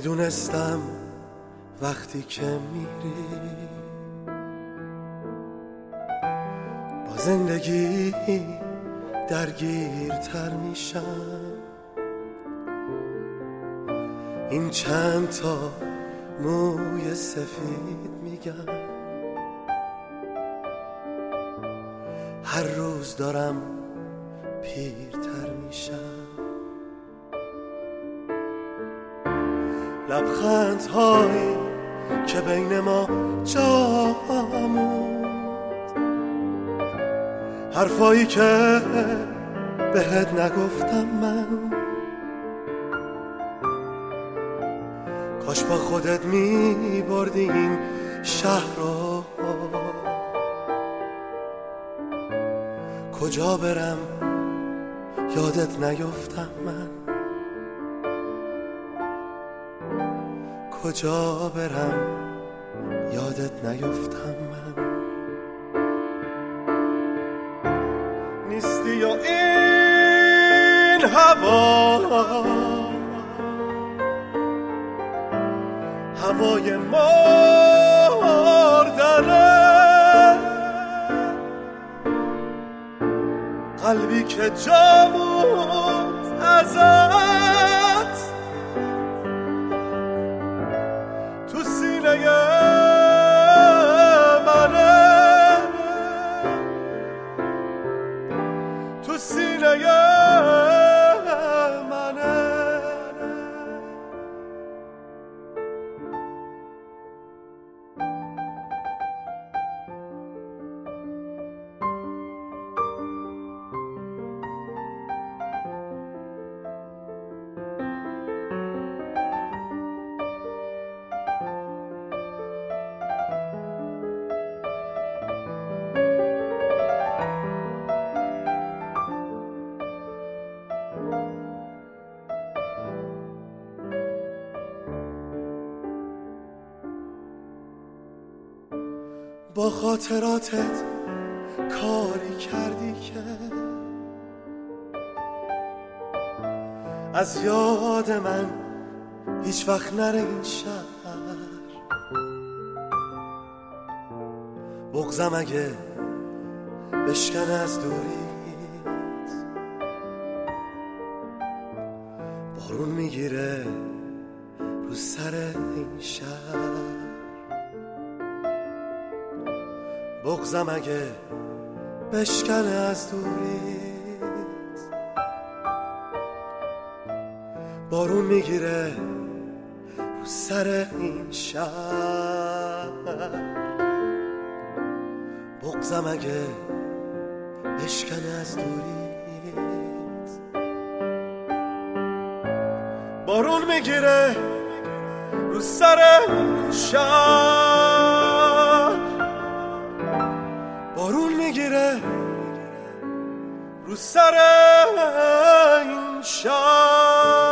میدونستم وقتی که میری با زندگی درگیرتر میشم. این چند تا موی سفید میگم هر روز دارم پیرتر میشم. لبخندهایی که بین ما جا موند، حرفایی که بهت نگفتم من، کاش با خودت می بردی این شهر رو. کجا برم یادت نیفتم من، کجا برم یادت نیفتم من. نیستی یا این هوای مردنه، قلبی که جا موند ازت تو سینه منه، تو سینه منه. با خاطراتت کاری کردی که از یاد من هیچ وقت نره این شهر. بغضم اگه بشکنه از دوریت، بارون میگیره رو سر این شهر. بغضم اگه بشکنه از دوریت، بارون میگیره رو سر این شهر. بغضم اگه بشکنه از دوریت، بارون میگیره رو سر این شهر. بارون میگیره رو سر این شهر.